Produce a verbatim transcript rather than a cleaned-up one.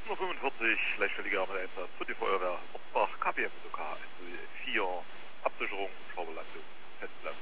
achtzehn Uhr fünfundvierzig, leichtfertiger Einsatz für die Feuerwehr Murtenbach, K P M mit O K eins null vier, Absicherung, Schrauberlandung, Festplatz.